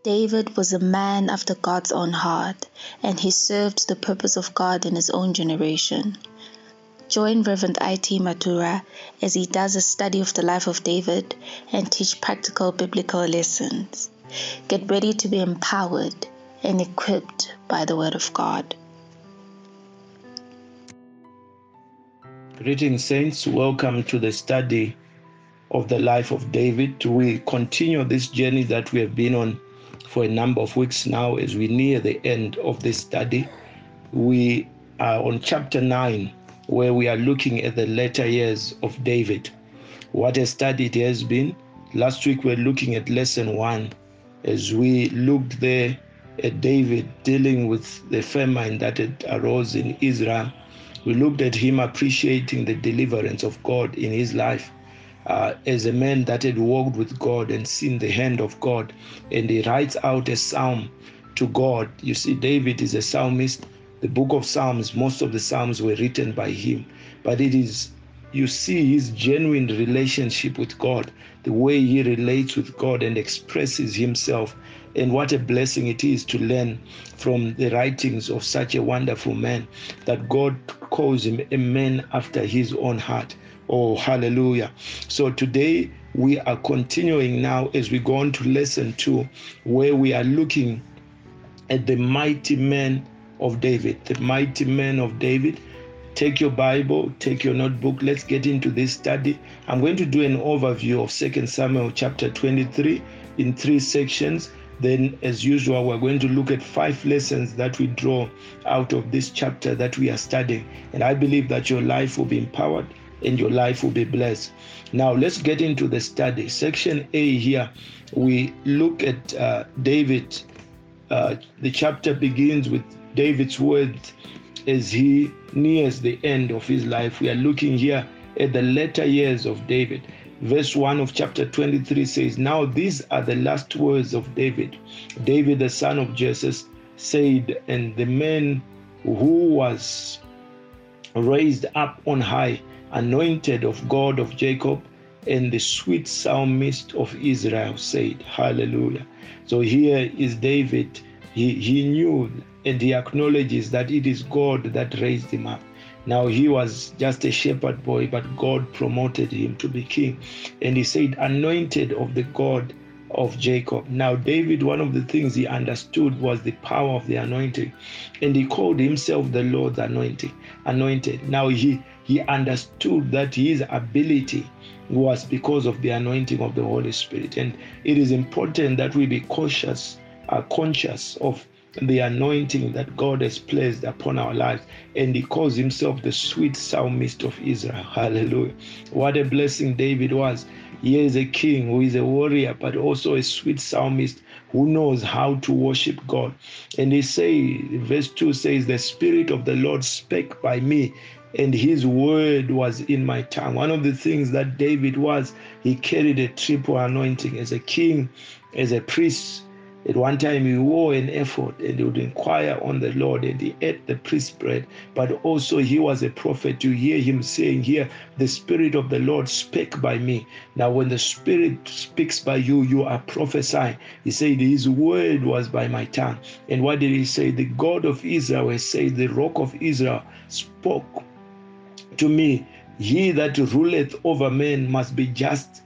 David was a man after God's own heart, and he served the purpose of God in his own generation. Join Reverend I.T. Matura as he does a study of the life of David and teach practical biblical lessons. Get ready to be empowered and equipped by the Word of God. Greetings, saints. Welcome to the study of the life of David. We continue this journey that we have been on for a number of weeks now. As we near the end of this study, we are on chapter 9, where we are looking at the later years of David. What a study it has been. Last week we were looking at lesson 1 as we looked there at David dealing with the famine that had arose in Israel. We looked at him appreciating the deliverance of God in his life as a man that had walked with God and seen the hand of God. And he writes out a psalm to God. You see, David is a psalmist. The book of Psalms, most of the Psalms were written by him. But it is, you see his genuine relationship with God, the way he relates with God and expresses himself. And what a blessing it is to learn from the writings of such a wonderful man, that God calls him a man after his own heart. Oh, hallelujah. So today we are continuing now as we go on to lesson 2, where we are looking at the mighty man of David. The mighty man of David. Take your Bible, take your notebook. Let's get into this study. I'm going to do an overview of 2 Samuel chapter 23 in 3 sections. Then, as usual, we're going to look at 5 lessons that we draw out of this chapter that we are studying. And I believe that your life will be empowered and your life will be blessed. Now, let's get into the study. Section A here, we look at David. The chapter begins with David's words as he nears the end of his life. We are looking here at the later years of David. Verse 1 of chapter 23 says, "Now these are the last words of David. David, the son of Jesse, said, and the man who was raised up on high, anointed of God of Jacob, and the sweet psalmist of Israel said." Hallelujah. So here is David. He knew and he acknowledges that it is God that raised him up. Now he was just a shepherd boy, but God promoted him to be king. And he said, anointed of the God of Jacob. Now David, one of the things he understood was the power of the anointing. And he called himself the Lord's anointed. Now he understood that his ability was because of the anointing of the Holy Spirit. And it is important that we be conscious of the anointing that God has placed upon our lives. And he calls himself the sweet psalmist of Israel. Hallelujah. What a blessing David was. He is a king who is a warrior, but also a sweet psalmist who knows how to worship God. And he say, verse 2 says, "The Spirit of the Lord spake by me, and his word was in my tongue." One of the things that David was, he carried a triple anointing as a king, as a priest. At one time he wore an ephod and he would inquire on the Lord, and he ate the priest's bread. But also he was a prophet. You hear him saying here, "The Spirit of the Lord spake by me." Now when the Spirit speaks by you, you are prophesying. He said his word was by my tongue. And what did he say? The God of Israel has said, the Rock of Israel spoke to me. He that ruleth over men must be just,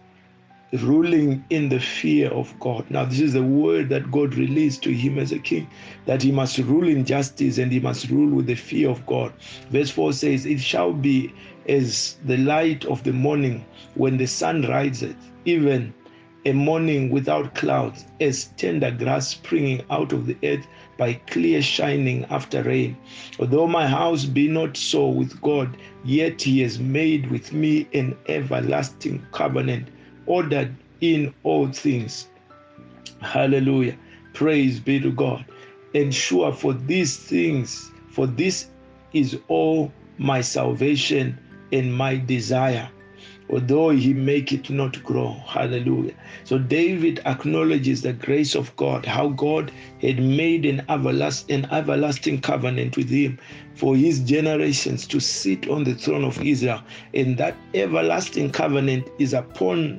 ruling in the fear of God. Now this is the word that God released to him as a king, that he must rule in justice and he must rule with the fear of God. Verse 4 says, "It shall be as the light of the morning when the sun riseth, even a morning without clouds, as tender grass springing out of the earth by clear shining after rain. Although my house be not so with God, yet he has made with me an everlasting covenant, ordered in all things." Hallelujah. Praise be to God. "And sure for these things, for this is all my salvation and my desire, although he make it not grow." Hallelujah. So David acknowledges the grace of God, how God had made an everlasting covenant with him for his generations to sit on the throne of Israel. And that everlasting covenant is upon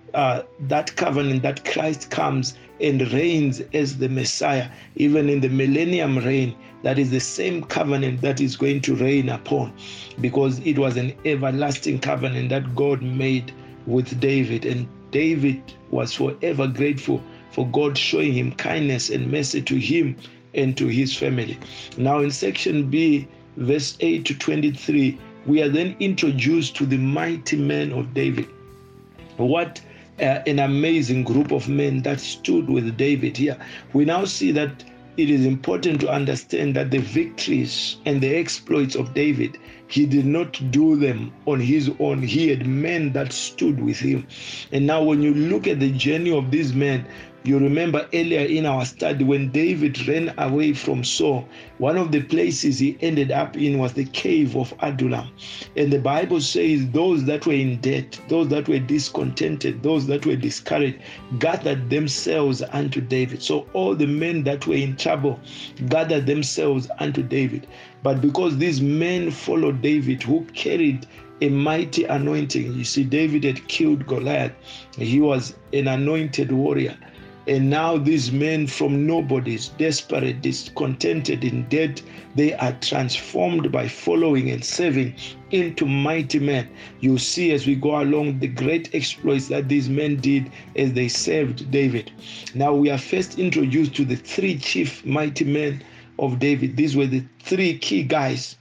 that covenant that Christ comes and reigns as the Messiah, even in the millennium reign. That is the same covenant that is going to reign upon, because it was an everlasting covenant that God made with David, and David was forever grateful for God showing him kindness and mercy to him and to his family. Now in section B, verse 8 to 23, we are then introduced to the mighty men of David. What an amazing group of men that stood with David here. We now see that it is important to understand that the victories and the exploits of David, he did not do them on his own. He had men that stood with him. And now when you look at the journey of these men, you remember earlier in our study when David ran away from Saul, one of the places he ended up in was the cave of Adullam. And the Bible says those that were in debt, those that were discontented, those that were discouraged, gathered themselves unto David. So all the men that were in trouble gathered themselves unto David. But because these men followed David, who carried a mighty anointing, you see, David had killed Goliath. He was an anointed warrior. And now these men from nobodies, desperate, discontented, in debt, they are transformed by following and serving into mighty men. You see as we go along the great exploits that these men did as they served David. Now we are first introduced to the three chief mighty men of David. These were the three key guys,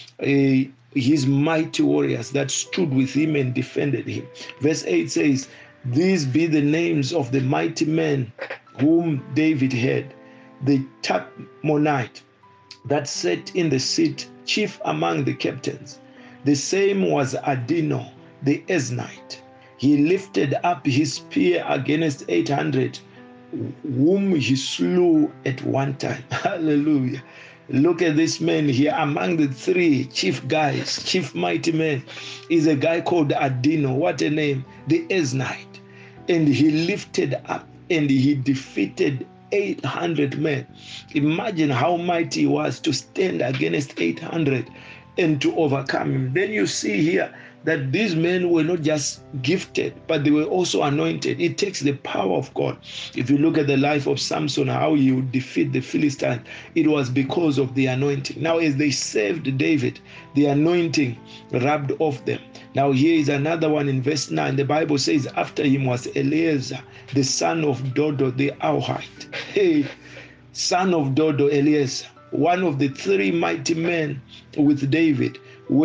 his mighty warriors that stood with him and defended him. Verse 8 says, "These be the names of the mighty men whom David had: the Tachmonite that sat in the seat, chief among the captains. The same was Adino the Eznite. He lifted up his spear against 800, whom he slew at one time." Hallelujah. Look at this man here. Among the three chief guys, chief mighty men, is a guy called Adino. What a name. The Eznite. And he lifted up and he defeated 800 men. Imagine how mighty he was to stand against 800 and to overcome him. Then you see here that these men were not just gifted, but they were also anointed. It takes the power of God. If you look at the life of Samson, how he would defeat the Philistines, it was because of the anointing. Now, as they served David, the anointing rubbed off them. Now, here is another one in verse 9. The Bible says, after him was Eleazar, the son of Dodo the Ahohite. Hey, son of Dodo, Eleazar, one of the three mighty men with David.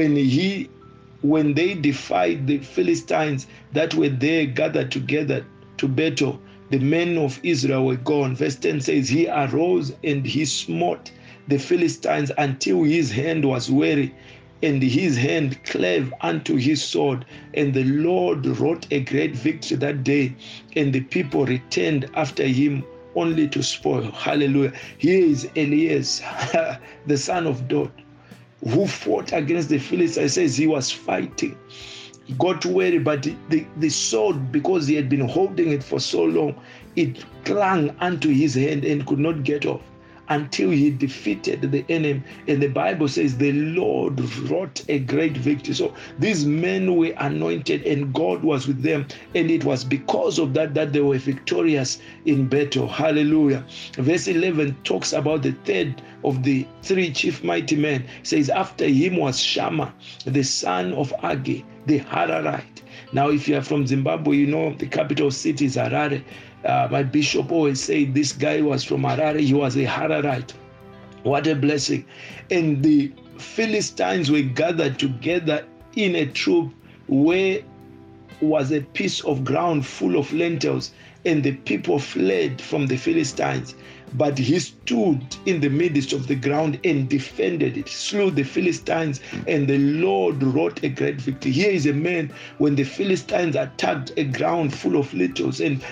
When they defied the Philistines that were there gathered together to battle, the men of Israel were gone. Verse 10 says, he arose and he smote the Philistines until his hand was weary, and his hand clave unto his sword. And the Lord wrought a great victory that day, and the people returned after him only to spoil. Hallelujah. Here is Eleazar, the son of Dodo, who fought against the Philistines. Says he was fighting. He got weary, but the sword, because he had been holding it for so long, it clung unto his hand and could not get off until he defeated the enemy. And the Bible says the Lord wrought a great victory. So these men were anointed and God was with them. And it was because of that that they were victorious in battle. Hallelujah. Verse 11 talks about the third of the three chief mighty men. It says, after him was Shammah, the son of Agi, the Hararite. Now, if you are from Zimbabwe, you know the capital city is Harare. My bishop always said this guy was from Harare. He was a Hararite. What a blessing. And the Philistines were gathered together in a troop where was a piece of ground full of lentils, and the people fled from the Philistines. But he stood in the midst of the ground and defended it, slew the Philistines, and the Lord wrought a great victory. Here is a man, when the Philistines attacked a ground full of lentils and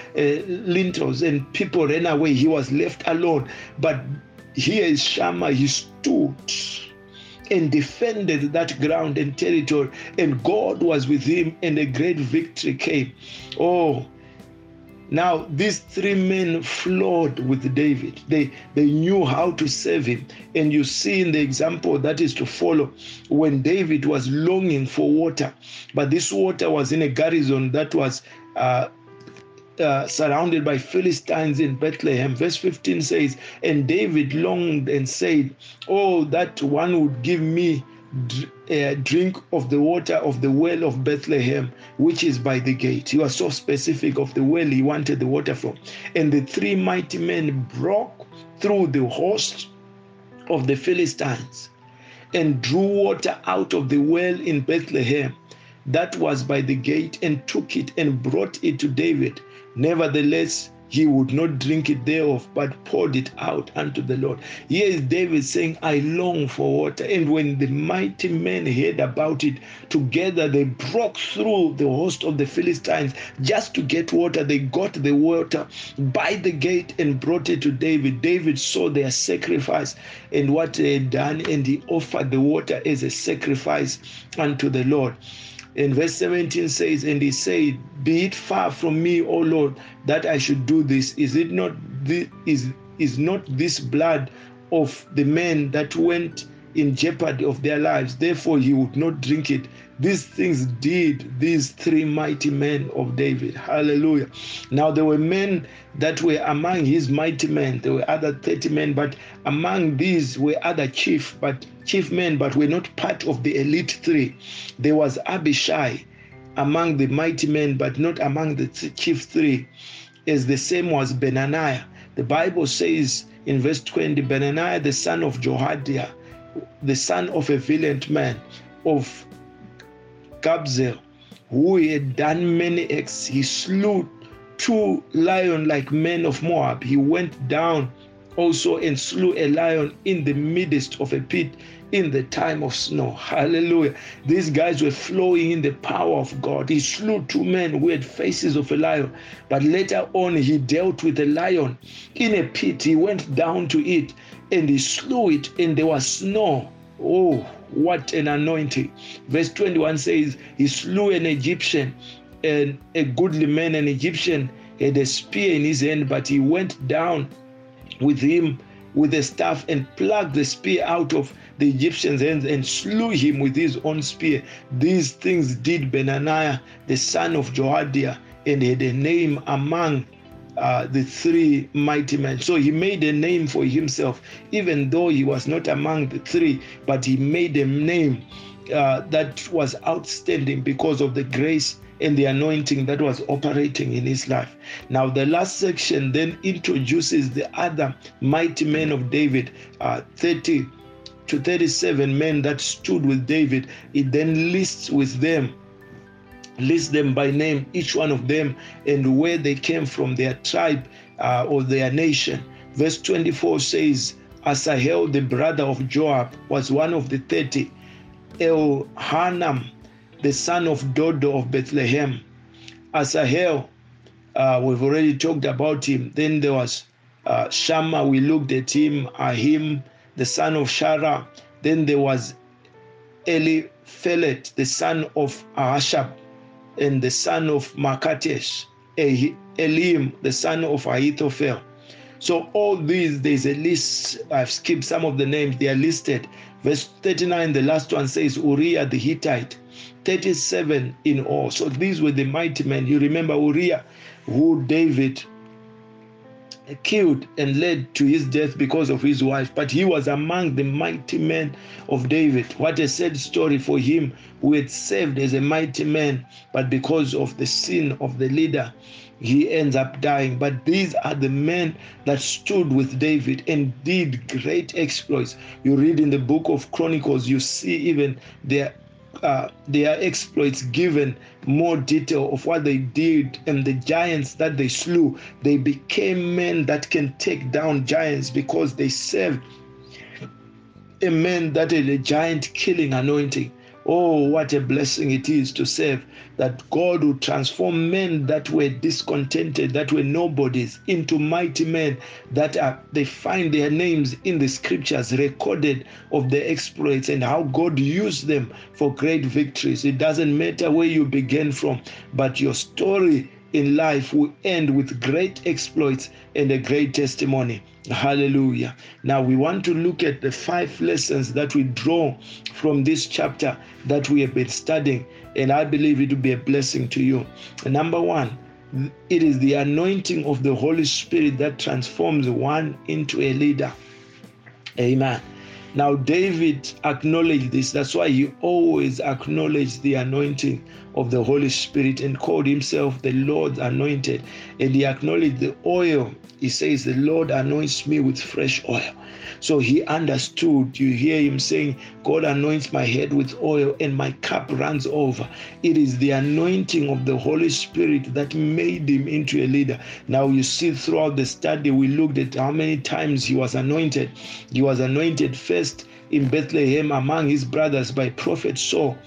people ran away, he was left alone. But here is Shammah, he stood and defended that ground and territory, and God was with him, and a great victory came. Oh, now these three men flowed with David. They knew how to serve him. And you see in the example that is to follow, when David was longing for water, but this water was in a garrison that was surrounded by Philistines in Bethlehem. Verse 15 says, and David longed and said, oh, that one would give me drink of the water of the well of Bethlehem, which is by the gate. He was so specific of the well he wanted the water from. And the three mighty men broke through the host of the Philistines and drew water out of the well in Bethlehem that was by the gate, and took it and brought it to David. Nevertheless, he would not drink it thereof, but poured it out unto the Lord. Here is David saying, I long for water. And when the mighty men heard about it, together they broke through the host of the Philistines just to get water. They got the water by the gate and brought it to David. David saw their sacrifice and what they had done, and he offered the water as a sacrifice unto the Lord. And verse 17 says, and he said, be it far from me, O Lord, that I should do this. Is not this blood of the men that went in jeopardy of their lives? Therefore he would not drink it. These things did these three mighty men of David. Hallelujah. Now there were men that were among his mighty men. There were other 30 men, but among these were other chief men, but were not part of the elite three. There was Abishai among the mighty men, but not among the chief three, as the same was Benaniah. The Bible says in verse 20, Benaniah, the son of Jehoiada, the son of a valiant man, of Gabzel, who had done many acts. He slew 2 lions like men of Moab. He went down also and slew a lion in the midst of a pit in the time of snow. Hallelujah. These guys were flowing in the power of God. He slew 2 men who had faces of a lion, but later on he dealt with a lion in a pit. He went down to it and he slew it, and there was snow. Oh, what an anointing. Verse 21 says, he slew an Egyptian, and a goodly man, an Egyptian, had a spear in his hand, but he went down with him with a staff and plucked the spear out of the Egyptian's hands and slew him with his own spear. These things did Benaniah, the son of Jehoiada, and had a name among the three mighty men. So he made a name for himself, even though he was not among the three, but he made a name that was outstanding because of the grace and the anointing that was operating in his life. Now the last section then introduces the other mighty men of David, 30 to 37 men that stood with David. It then lists them by name, each one of them, and where they came from, their tribe or their nation. Verse 24 says, Asahel, the brother of Joab, was one of the 30. Elhanan, the son of Dodo of Bethlehem. Asahel, we've already talked about him. Then there was Shammah, we looked at him. Ahim, the son of Shara. Then there was Eliphelet, the son of Ahashab, and the son of Makatesh. Elim, the son of Ahithophel. So all these, there's a list. I've skipped some of the names. They are listed. Verse 39, the last one says Uriah the Hittite. 37 in all. So these were the mighty men. You remember Uriah, who David killed and led to his death because of his wife, but he was among the mighty men of David. What a sad story for him, who had served as a mighty man, but because of the sin of the leader, he ends up dying. But these are the men that stood with David and did great exploits. You read in the book of Chronicles, you see even their exploits given more detail of what they did, and the giants that they slew. They became men that can take down giants because they served a man that had a giant killing anointing. Oh, what a blessing it is to serve that God will transform men that were discontented, that were nobodies, into mighty men that they find their names in the scriptures recorded of their exploits and how God used them for great victories. It doesn't matter where you began from, but your story in life will end with great exploits and a great testimony. Hallelujah. Now we want to look at the 5 lessons that we draw from this chapter that we have been studying, and I believe it will be a blessing to you. Number 1, It is the anointing of the Holy Spirit that transforms one into a leader. Amen. Now, David acknowledged this. That's why he always acknowledged the anointing of the Holy Spirit and called himself the Lord's anointed. And he acknowledged the oil. He says, the Lord anoints me with fresh oil. So he understood. You hear him saying, God anoints my head with oil and my cup runs over. It is the anointing of the Holy Spirit that made him into a leader. Now you see throughout the study, we looked at how many times he was anointed. He was anointed first in Bethlehem among his brothers by Prophet Samuel,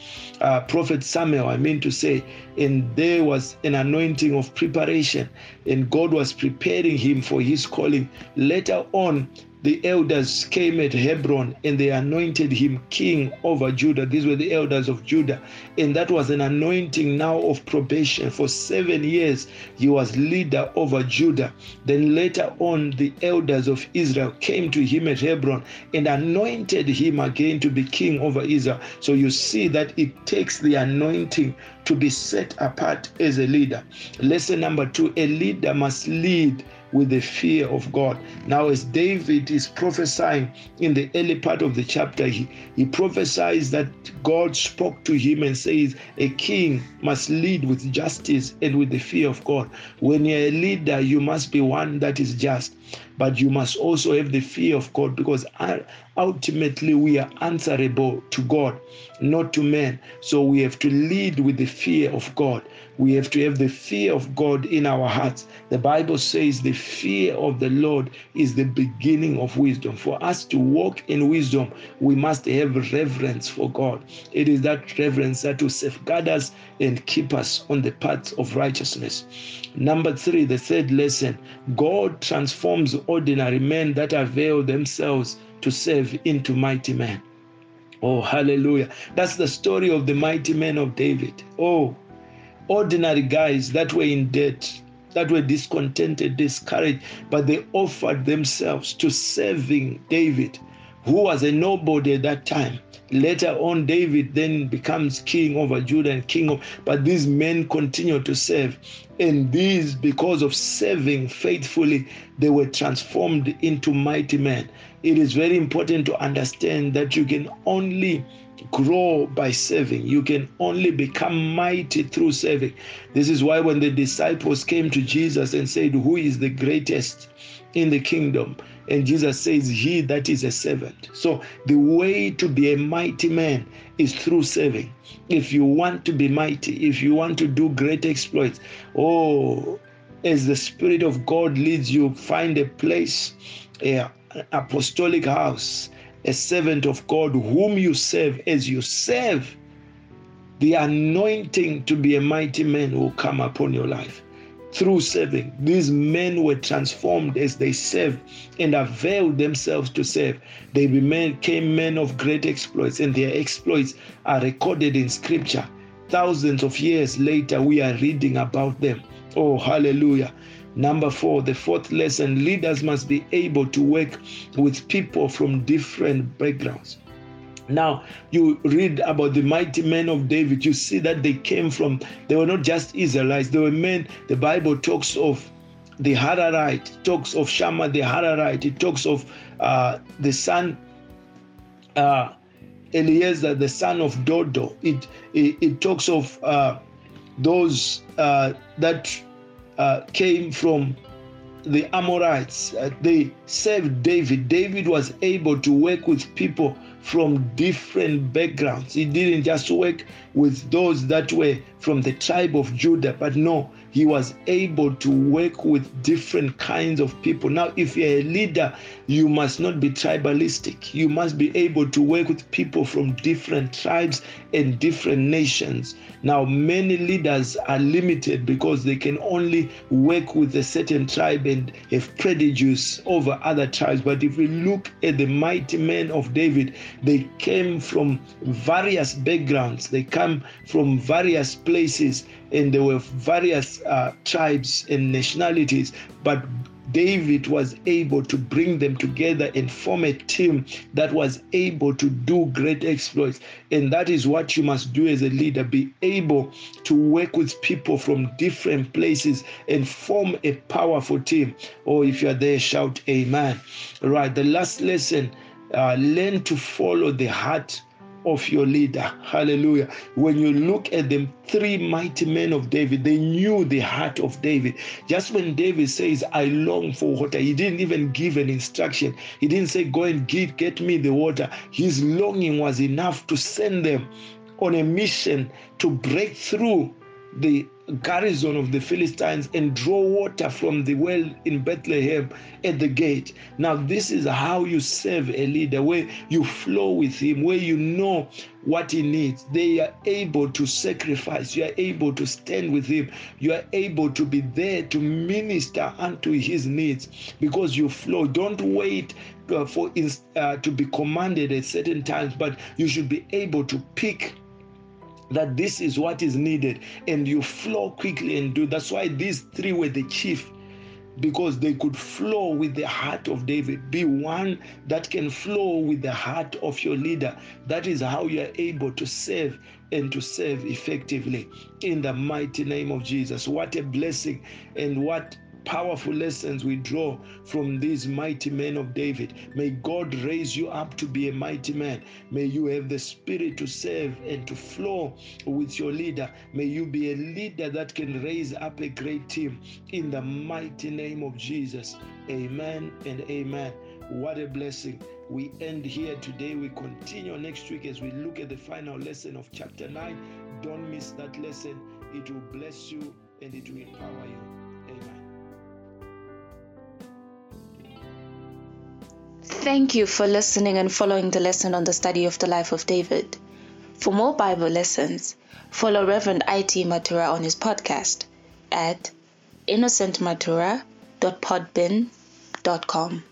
and there was an anointing of preparation, and God was preparing him for his calling. Later on, the elders came at Hebron and they anointed him king over Judah. These were the elders of Judah. And that was an anointing now of probation. For 7 years, he was leader over Judah. Then later on, the elders of Israel came to him at Hebron and anointed him again to be king over Israel. So you see that it takes the anointing to be set apart as a leader. Lesson number 2, a leader must lead with the fear of God. Now, as David is prophesying in the early part of the chapter, he prophesies that God spoke to him and says, a king must lead with justice and with the fear of God. When you're a leader, you must be one that is just, but you must also have the fear of God, because ultimately we are answerable to God, not to men. So we have to lead with the fear of God. We have to have the fear of God in our hearts. The Bible says the fear of the Lord is the beginning of wisdom. For us to walk in wisdom, we must have reverence for God. It is that reverence that will safeguard us and keep us on the path of righteousness. Number 3, the third lesson, God transforms ordinary men that avail themselves to serve into mighty men. Oh, hallelujah. That's the story of the mighty men of David. Oh, ordinary guys that were in debt, that were discontented, discouraged, but they offered themselves to serving David, who was a nobody at that time. Later on, David then becomes king over Judah and king of, but these men continue to serve. And these, because of serving faithfully, they were transformed into mighty men. It is very important to understand that you can only grow by serving. You can only become mighty through serving. This is why when the disciples came to Jesus and said, who is the greatest in the kingdom? And Jesus says, he that is a servant. So the way to be a mighty man is through serving. If you want to be mighty, if you want to do great exploits, as the Spirit of God leads you, find a place, an apostolic house, a servant of God whom you serve. As you serve, the anointing to be a mighty man will come upon your life. Through serving, these men were transformed as they served and availed themselves to serve. They became men of great exploits, and their exploits are recorded in Scripture. Thousands of years later, we are reading about them. Oh, hallelujah. Number 4, the fourth lesson, leaders must be able to work with people from different backgrounds. Now, you read about the mighty men of David, you see that they were not just Israelites, they were men. The Bible talks of the Hararite, talks of Shammah the Hararite, it talks of the son Eliezer, the son of Dodo. It talks of those that came from the Amorites. They served David. David was able to work with people from different backgrounds. He didn't just work with those that were from the tribe of Judah, but no, he was able to work with different kinds of people. Now, if you're a leader, you must not be tribalistic. You must be able to work with people from different tribes and different nations. Now, many leaders are limited because they can only work with a certain tribe and have prejudice over other tribes. But if we look at the mighty men of David, they came from various backgrounds. They come from various places, and there were various tribes and nationalities. But David was able to bring them together and form a team that was able to do great exploits. And that is what you must do as a leader, be able to work with people from different places and form a powerful team. Or if you are there, shout amen. All right, the last lesson, learn to follow the heart of your leader. Hallelujah. When you look at them, three mighty men of David, they knew the heart of David. Just when David says, I long for water, he didn't even give an instruction. He didn't say, go and get me the water. His longing was enough to send them on a mission to break through the garrison of the Philistines and draw water from the well in Bethlehem at the gate. Now, this is how you serve a leader, where you flow with him, where you know what he needs. They are able to sacrifice. You are able to stand with him. You are able to be there to minister unto his needs because you flow. Don't wait to be commanded at certain times, but you should be able to pick that this is what is needed, and you flow quickly and do. That's why these three were the chief, because they could flow with the heart of David. Be one that can flow with the heart of your leader. That is how you are able to serve and to serve effectively in the mighty name of Jesus. What a blessing, and what powerful lessons we draw from these mighty men of David. May God raise you up to be a mighty man. May you have the spirit to serve and to flow with your leader. May you be a leader that can raise up a great team in the mighty name of Jesus. Amen and amen. What a blessing. We end here today. We continue next week as we look at the final lesson of chapter 9. Don't miss that lesson. It will bless you and it will empower you. Amen. Thank you for listening and following the lesson on the study of the life of David. For more Bible lessons, follow Reverend I.T. Matura on his podcast at innocentmatura.podbean.com.